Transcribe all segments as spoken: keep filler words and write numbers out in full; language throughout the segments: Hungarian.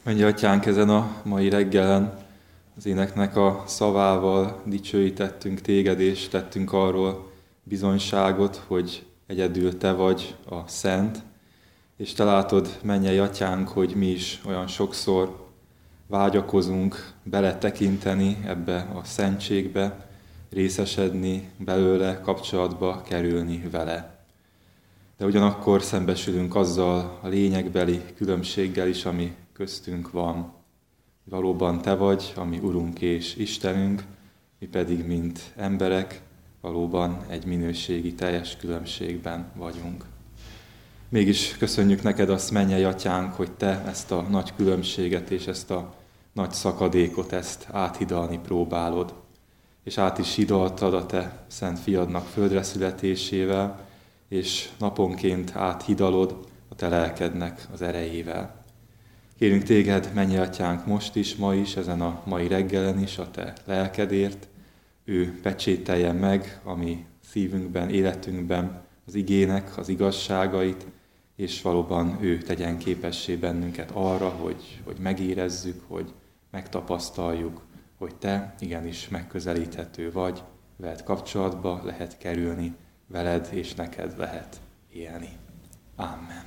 Menj, Atyánk, ezen a mai reggelen az éneknek a szavával dicsőítettünk téged, és tettünk arról bizonyságot, hogy egyedül te vagy a Szent, és te látod, mennyei Atyánk, hogy mi is olyan sokszor vágyakozunk beletekinteni ebbe a szentségbe, részesedni belőle, kapcsolatba kerülni vele. De ugyanakkor szembesülünk azzal a lényegbeli különbséggel is, ami köztünk van. Valóban te vagy, ami Urunk és Istenünk, mi pedig, mint emberek, valóban egy minőségi teljes különbségben vagyunk. Mégis köszönjük neked azt, mennyei Atyánk, hogy te ezt a nagy különbséget és ezt a nagy szakadékot, ezt áthidalni próbálod. És át is hidaltad a te szent fiadnak földre születésével, és naponként áthidalod a te lelkednek az erejével. Kérünk téged, mennyei Atyánk, most is, ma is, ezen a mai reggelen is a te lelkedért. Ő pecsételjen meg a mi szívünkben, életünkben az igének az igazságait, és valóban ő tegyen képessé bennünket arra, hogy, hogy megérezzük, hogy megtapasztaljuk, hogy te igenis megközelíthető vagy, veled kapcsolatba lehet kerülni, veled és neked lehet élni. Amen.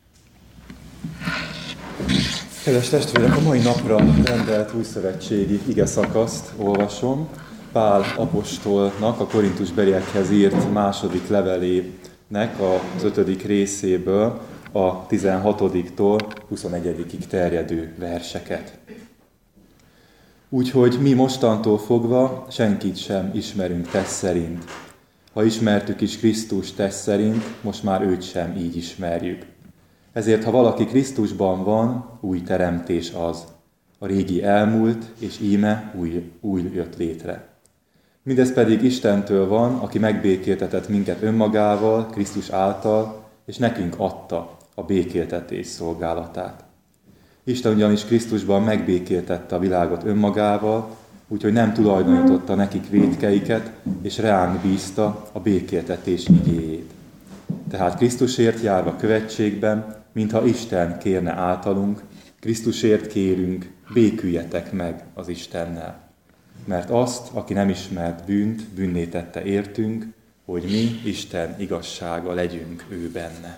Kedves testvérek, a mai napra rendelt újszövetségi igeszakaszt olvasom. Pál apostolnak a korintusbeliekhez írt második levelének az ötödik részéből a tizenhatodiktól huszonegyedikig terjedő verseket. Úgyhogy mi mostantól fogva senkit sem ismerünk test szerint. Ha ismertük is Krisztus test szerint, most már őt sem így ismerjük. Ezért, ha valaki Krisztusban van, új teremtés az. A régi elmúlt, és íme új, új jött létre. Mindez pedig Istentől van, aki megbékéltetett minket önmagával, Krisztus által, és nekünk adta a békéltetés szolgálatát. Isten ugyanis Krisztusban megbékéltette a világot önmagával, úgyhogy nem tulajdonította nekik vétkeiket, és reánk bízta a békéltetés igéjét. Tehát Krisztusért járva követségben, mintha Isten kérne általunk, Krisztusért kérünk, béküljetek meg az Istennel. Mert azt, aki nem ismert bűnt, bűnné tette értünk, hogy mi Isten igazsága legyünk ő benne.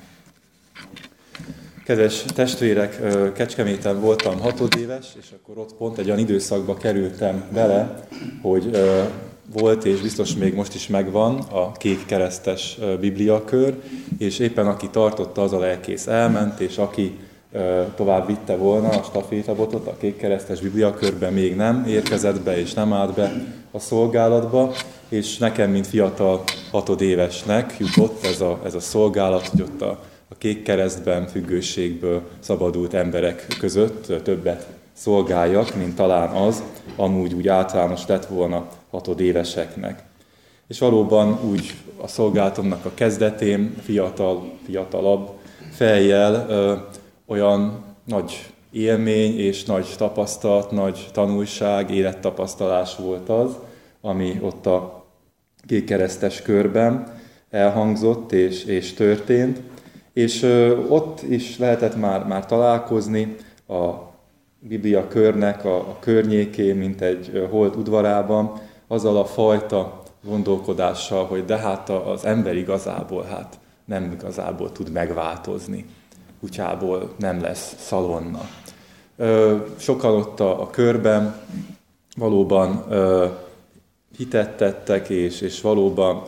Kedves testvérek, Kecskeméten voltam hatodéves, és akkor ott pont egy olyan időszakba kerültem bele, hogy volt, és biztos még most is megvan a kék keresztes bibliakör, és éppen aki tartotta, az a lelkész elment, és aki tovább vitte volna a stafétabotot a kék keresztes bibliakörben, még nem érkezett be, és nem állt be a szolgálatba, és nekem, mint fiatal hatodévesnek jutott ez a, ez a szolgálat, hogy ott a a kék keresztben függőségből szabadult emberek között többet szolgáljak, mint talán az, amúgy úgy általános lett volna hatodéveseknek. És valóban úgy a szolgálatomnak a kezdetén fiatal, fiatalabb fejjel ö, olyan nagy élmény és nagy tapasztalat, nagy tanulság, élettapasztalás volt az, ami ott a kék keresztes körben elhangzott és, és történt. És ö, ott is lehetett már, már találkozni a Biblia körnek a, a környékén, mint egy ö, holt udvarában, azzal a fajta gondolkodással, hogy de hát az ember igazából hát nem igazából tud megváltozni. Kutyából nem lesz szalonna. Ö, sokan ott a, a körben valóban ö, hitet tettek, és, és valóban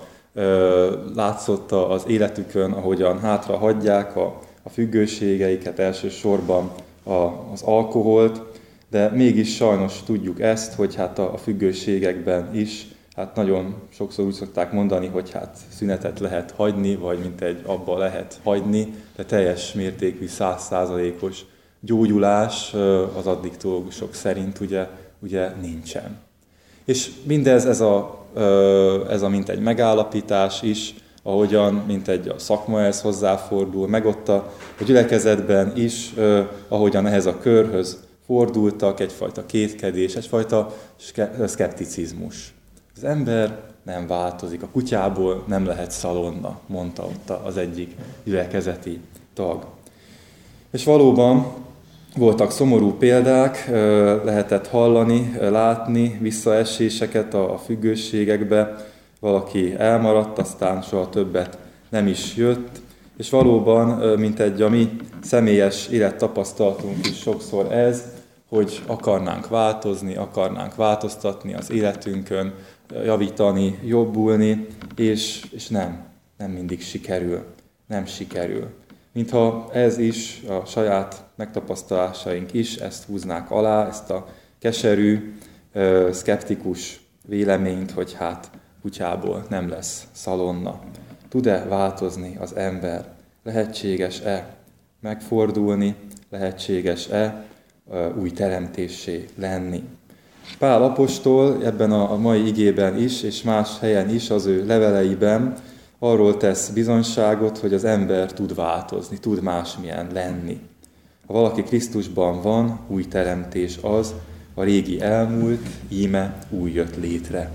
látszott az életükön, ahogyan hátra hagyják a, a függőségeiket, elsősorban a, az alkoholt, de mégis sajnos tudjuk ezt, hogy hát a, a függőségekben is, hát nagyon sokszor úgy szokták mondani, hogy hát szünetet lehet hagyni, vagy mint egy abba lehet hagyni, de teljes mértékű, száz százalékos gyógyulás az addiktológusok szerint ugye, ugye nincsen. És mindez ez a ez a mint egy megállapítás is, ahogyan mint egy a szakma ehhez hozzáfordul, meg ott a, a gyülekezetben is, ahogyan ehhez a körhöz fordultak, egyfajta kétkedés, egyfajta szkepticizmus. Az ember nem változik, a kutyából nem lehet szalonna, mondta ott az egyik gyülekezeti tag. És valóban Voltak szomorú példák, lehetett hallani, látni visszaeséseket a függőségekbe, valaki elmaradt, aztán soha többet nem is jött, és valóban, mint egy a mi személyes élettapasztalatunk is sokszor ez, hogy akarnánk változni, akarnánk változtatni az életünkön, javítani, jobbulni, és, és nem, nem mindig sikerül, nem sikerül. Mintha ez is, a saját megtapasztalásaink is ezt húznák alá, ezt a keserű, szkeptikus véleményt, hogy hát kutyából nem lesz szalonna. Tud-e változni az ember? Lehetséges-e megfordulni? Lehetséges-e új teremtéssé lenni? Pál apostol ebben a mai igében is, és más helyen is, az ő leveleiben arról tesz bizonyságot, hogy az ember tud változni, tud másmilyen lenni. Ha valaki Krisztusban van, új teremtés az, a régi elmúlt, íme új jött létre.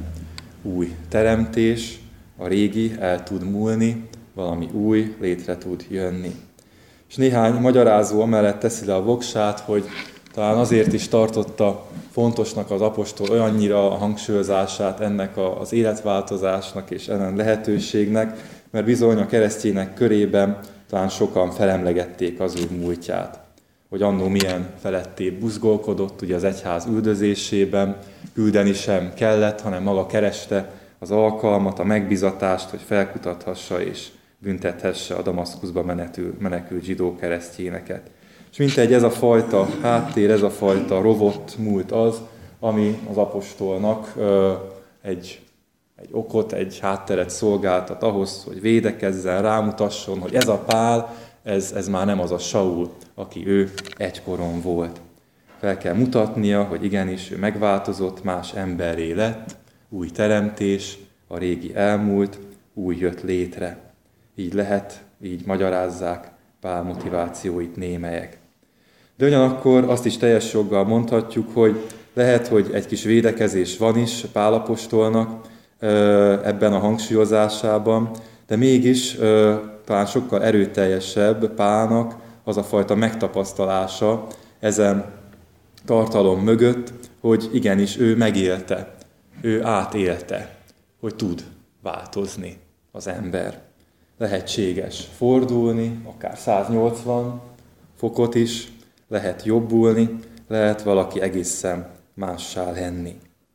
Új teremtés, a régi el tud múlni, valami új létre tud jönni. És néhány magyarázó amellett teszi le a voksát, hogy talán azért is tartotta fontosnak az apostol olyannyira a hangsúlyozását ennek az életváltozásnak és ennek lehetőségnek, mert bizony a keresztjének körében talán sokan felemlegették az ő múltját. Hogy annó milyen feletté buzgolkodott, ugye az egyház üldözésében, küldeni sem kellett, hanem maga kereste az alkalmat, a megbizatást, hogy felkutathassa és büntethesse a Damaszkuszba menekült zsidó keresztjéneket. És mintegy ez a fajta háttér, ez a fajta rovott múlt az, ami az apostolnak ö, egy, egy okot, egy hátteret szolgáltat ahhoz, hogy védekezzen, rámutasson, hogy ez a Pál, ez, ez már nem az a Saul, aki ő egykoron volt. Fel kell mutatnia, hogy igenis ő megváltozott, más emberré lett, új teremtés, a régi elmúlt, új jött létre. Így lehet, így magyarázzák Pál motivációit némelyek. De ugyanakkor azt is teljes joggal mondhatjuk, hogy lehet, hogy egy kis védekezés van is Pál apostolnak ebben a hangsúlyozásában, de mégis talán sokkal erőteljesebb Pálnak az a fajta megtapasztalása ezen tartalom mögött, hogy igenis ő megélte, ő átélte, hogy tud változni az ember. Lehetséges fordulni, akár száznyolcvan fokot is, lehet jobbulni, lehet valaki egészen mássá lenni.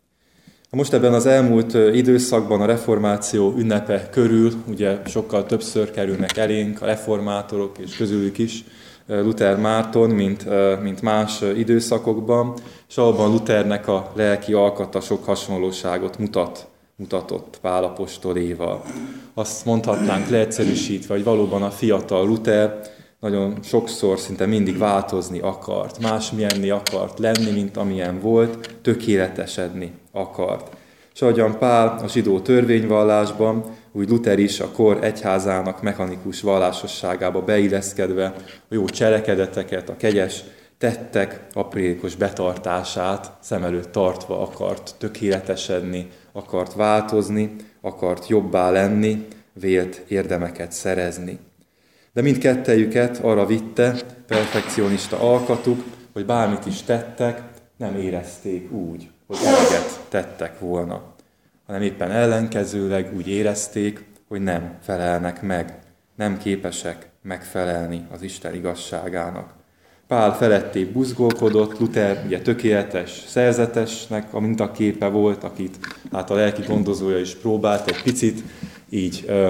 Most ebben az elmúlt időszakban a reformáció ünnepe körül, ugye sokkal többször kerülnek elénk a reformátorok, és közülük is Luther Márton, mint, mint más időszakokban, és abban Luthernek a lelki alkata sok hasonlóságot mutat, mutatott Pál apostoléval. Azt mondhatnánk leegyszerűsítve, hogy valóban a fiatal Luther nagyon sokszor, szinte mindig változni akart, másmilyenni akart lenni, mint amilyen volt, tökéletesedni akart. És ahogyan Pál a zsidó törvényvallásban, úgy Luther is a kor egyházának mechanikus vallásosságába beilleszkedve a jó cselekedeteket, a kegyes tettek aprékos betartását szem előtt tartva akart tökéletesedni, akart változni, akart jobbá lenni, vélt érdemeket szerezni. De mindkettejüket arra vitte perfekcionista alkatuk, hogy bármit is tettek, nem érezték úgy, hogy eleget tettek volna, hanem éppen ellenkezőleg úgy érezték, hogy nem felelnek meg, nem képesek megfelelni az Isten igazságának. Pál feletté buzgolkodott, Luther ugye tökéletes szerzetesnek a mintaképe volt, akit hát a lelki gondozója is próbált egy picit így ö,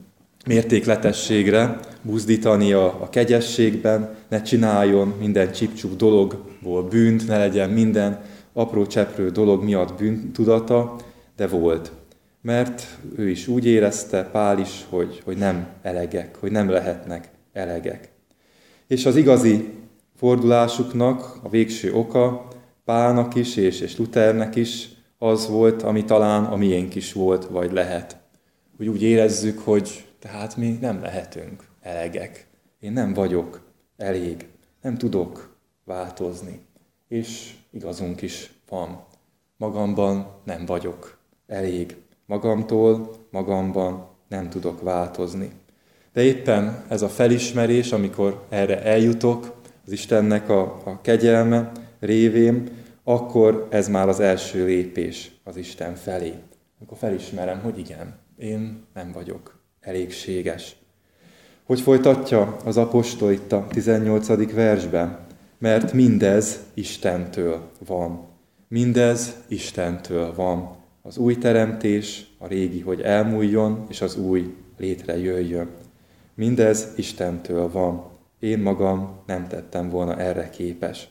mértékletességre buzdítani a, a kegyességben, ne csináljon minden csipcsup dologból bűnt, ne legyen minden apró cseprő dolog miatt bűntudata, de volt. Mert ő is úgy érezte, Pál is, hogy, hogy nem elegek, hogy nem lehetnek elegek. És az igazi fordulásuknak a végső oka Pálnak is és, és Luthernek is az volt, ami talán a miénk is volt, vagy lehet. Hogy úgy érezzük, hogy tehát mi nem lehetünk elegek. Én nem vagyok elég, nem tudok változni. És igazunk is van. Magamban nem vagyok elég. Magamtól, magamban nem tudok változni. De éppen ez a felismerés, amikor erre eljutok, az Istennek a, a kegyelme révén, akkor ez már az első lépés az Isten felé. Akkor felismerem, hogy igen, én nem vagyok elégséges. Hogy folytatja az apostol itt a tizennyolcadik versben? Mert mindez Istentől van. Mindez Istentől van. Az új teremtés, a régi, hogy elmúljon, és az új létrejöjjön. Mindez Istentől van. Én magam nem tettem volna erre képes.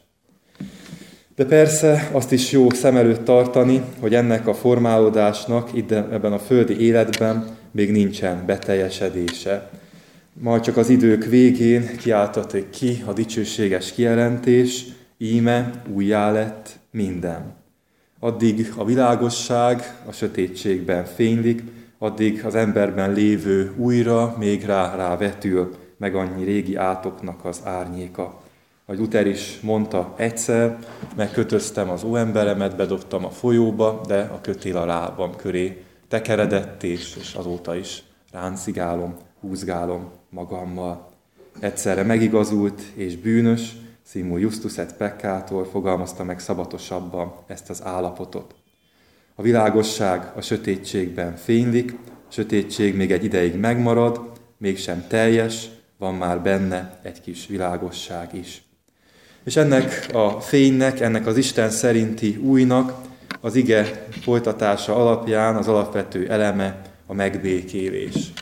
De persze azt is jó szem előtt tartani, hogy ennek a formálódásnak itt ebben a földi életben még nincsen beteljesedése. Majd csak az idők végén kiáltatik ki a dicsőséges kijelentés, íme újjá lett minden. Addig a világosság a sötétségben fénylik, addig az emberben lévő újra még rá, rá vetül, meg annyi régi átoknak az árnyéka. Ahogy Luther is mondta egyszer, megkötöztem az óemberemet, bedobtam a folyóba, de a kötél a lábam köré tekeredett, és, és azóta is ráncigálom, húzgálom magammal. Egyszerre megigazult és bűnös, simul justus et peccator fogalmazta meg szabatosabban ezt az állapotot. A világosság a sötétségben fénylik, a sötétség még egy ideig megmarad, mégsem teljes, van már benne egy kis világosság is. És ennek a fénynek, ennek az Isten szerinti újnak az ige folytatása alapján az alapvető eleme a megbékélés.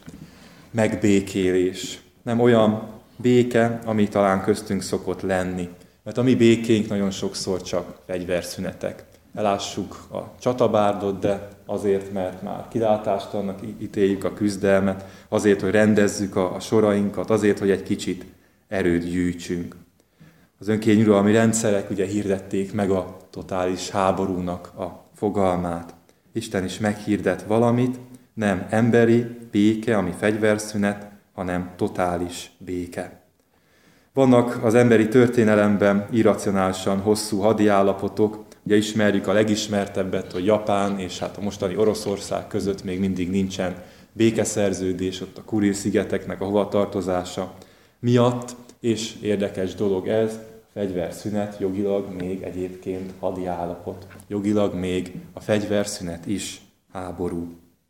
Megbékélés. Nem olyan béke, ami talán köztünk szokott lenni. Mert a mi békénk nagyon sokszor csak fegyverszünetek. Elássuk a csatabárdot, de azért, mert már kilátástalannak ítéljük a küzdelmet, azért, hogy rendezzük a, a sorainkat, azért, hogy egy kicsit erőt gyűjtsünk. Az önkényuralmi rendszerek ugye hirdették meg a totális háborúnak a fogalmát. Isten is meghirdet valamit, nem emberi béke, ami fegyverszünet, hanem totális béke. Vannak az emberi történelemben irracionálisan hosszú hadiállapotok, ugye ismerjük a legismertebbet, hogy Japán és hát a mostani Oroszország között még mindig nincsen békeszerződés, ott a Kuril-szigeteknek a hovatartozása miatt, és érdekes dolog ez, fegyverszünet jogilag még egyébként hadiállapot. Jogilag még a fegyverszünet is háború.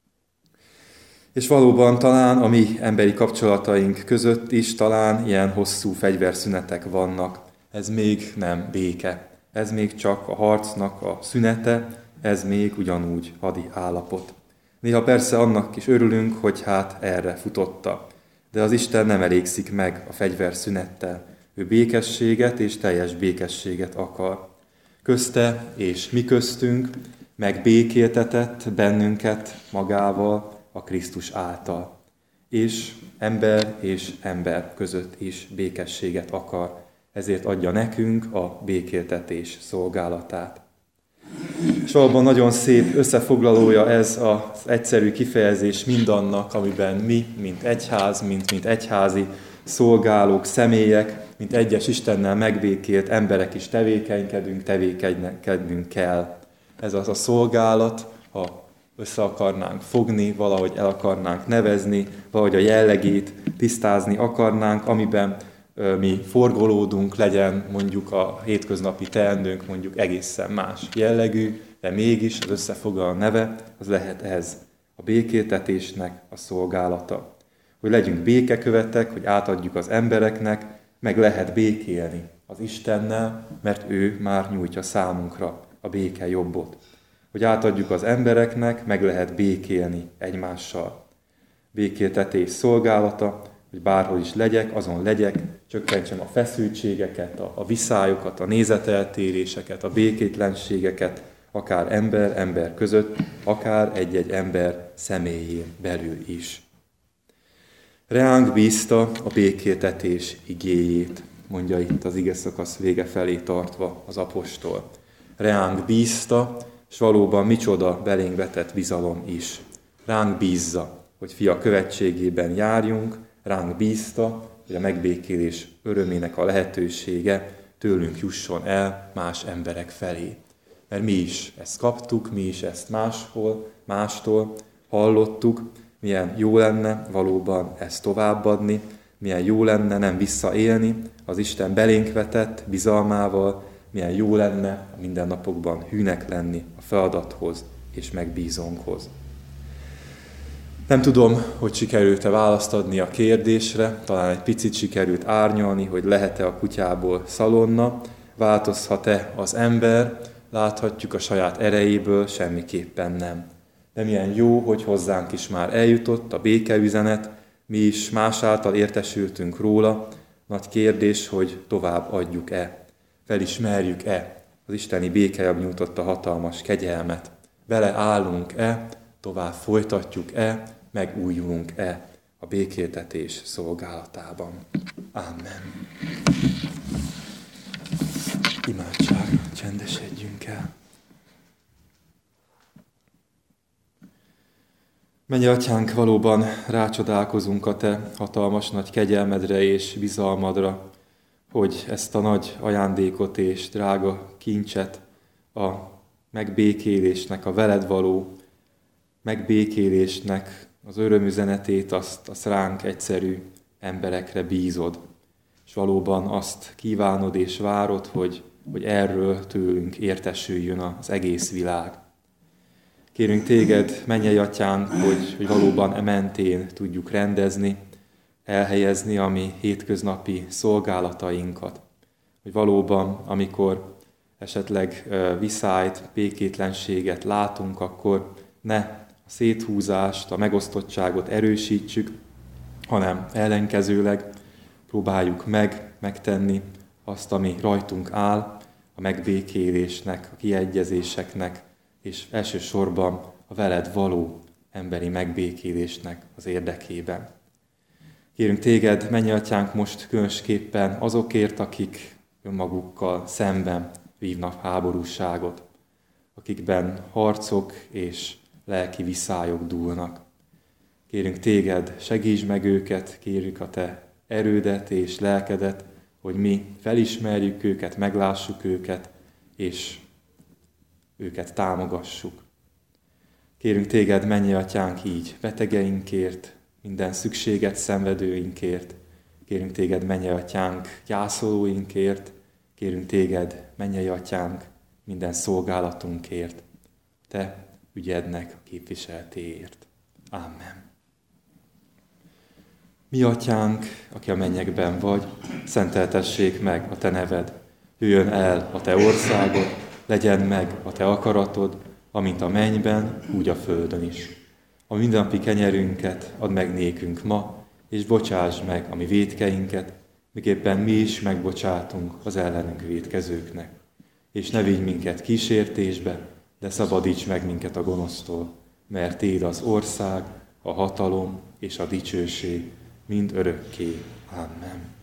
És valóban talán a mi emberi kapcsolataink között is talán ilyen hosszú fegyverszünetek vannak. Ez még nem béke. Ez még csak a harcnak a szünete, ez még ugyanúgy hadi állapot. Néha persze annak is örülünk, hogy hát erre futotta. De az Isten nem elégszik meg a fegyverszünettel. Ő békességet és teljes békességet akar. Közte és mi köztünk megbékéltetett bennünket magával a Krisztus által. És ember és ember között is békességet akar. Ezért adja nekünk a békéltetés szolgálatát. És valóban nagyon szép összefoglalója ez az egyszerű kifejezés mindannak, amiben mi, mint egyház, mint, mint egyházi szolgálók, személyek, mint egyes Istennel megbékélt emberek is tevékenykedünk, tevékenykednünk kell. Ez az a szolgálat, ha össze akarnánk fogni, valahogy el akarnánk nevezni, valahogy a jellegét tisztázni akarnánk, amiben mi forgolódunk, legyen mondjuk a hétköznapi teendőnk mondjuk egészen más jellegű, de mégis az összefoglaló neve, az lehet ez, a békéltetésnek a szolgálata. Hogy legyünk békekövetek, hogy átadjuk az embereknek, meg lehet békélni az Istennel, mert ő már nyújtja számunkra a béke jobbot. Hogy átadjuk az embereknek, meg lehet békélni egymással. Békéltetés szolgálata, hogy bárhol is legyek, azon legyek, csökkentsem a feszültségeket, a, a viszályokat, a nézeteltéréseket, a békétlenségeket, akár ember-ember között, akár egy-egy ember személyén belül is. Reánk bízta a békéltetés igéjét, mondja itt az ige szakasz vége felé tartva az apostol. Reánk bízta, és valóban micsoda belénk vetett bizalom is. Ránk bízza, hogy fia követségében járjunk, ránk bízta, hogy a megbékélés örömének a lehetősége tőlünk jusson el más emberek felé. Mert mi is ezt kaptuk, mi is ezt máshol, mástól hallottuk, milyen jó lenne valóban ezt továbbadni, milyen jó lenne nem visszaélni az Isten belénk vetett bizalmával, milyen jó lenne a mindennapokban hűnek lenni a feladathoz és megbízónkhoz. Nem tudom, hogy sikerült-e választ adni a kérdésre, talán egy picit sikerült árnyalni, hogy lehet-e a kutyából szalonna, változhat-e az ember, láthatjuk a saját erejéből, semmiképpen nem. De milyen jó, hogy hozzánk is már eljutott a békeüzenet, mi is más által értesültünk róla, nagy kérdés, hogy tovább adjuk-e, felismerjük-e az isteni békejobb nyújtotta hatalmas kegyelmet, vele állunk-e, tovább folytatjuk-e, megújulunk-e a békéltetés szolgálatában. Amen. Imádság, csendesedjünk el. Menj, Atyánk, valóban rácsodálkozunk a Te hatalmas nagy kegyelmedre és bizalmadra, hogy ezt a nagy ajándékot és drága kincset, a megbékélésnek, a veled való megbékélésnek az örömüzenetét, azt, azt ránk egyszerű emberekre bízod. És valóban azt kívánod és várod, hogy, hogy erről tőlünk értesüljön az egész világ. Kérünk Téged, mennyei Atyánk, hogy, hogy valóban e mentén tudjuk rendezni, elhelyezni a mi hétköznapi szolgálatainkat. Hogy valóban, amikor esetleg viszályt, békétlenséget látunk, akkor ne a széthúzást, a megosztottságot erősítsük, hanem ellenkezőleg próbáljuk meg, megtenni azt, ami rajtunk áll, a megbékélésnek, a kiegyezéseknek, és elsősorban a veled való emberi megbékélésnek az érdekében. Kérünk Téged, mennyei Atyánk, most különösképpen azokért, akik önmagukkal szemben vívnak háborúságot, akikben harcok és lelki viszályok dúlnak. Kérünk Téged, segíts meg őket, kérjük a Te erődet és lelkedet, hogy mi felismerjük őket, meglássuk őket, és őket támogassuk. Kérünk Téged, mennyei Atyánk, így betegeinkért, minden szükséget szenvedőinkért, kérünk Téged, mennyei Atyánk, gyászolóinkért, kérünk Téged, mennyei Atyánk, minden szolgálatunkért, Te ügyednek a képviseletéért. Amen. Mi Atyánk, aki a mennyekben vagy, szenteltessék meg a Te neved, jöjjön el a Te országod, legyen meg a Te akaratod, amint a mennyben, úgy a földön is. A mindennapi kenyerünket add meg nékünk ma, és bocsásd meg a mi vétkeinket, miképpen mi is megbocsátunk az ellenünk vétkezőknek. És ne vigy minket kísértésbe, de szabadíts meg minket a gonosztól, mert Téd az ország, a hatalom és a dicsőség mind örökké. Amen.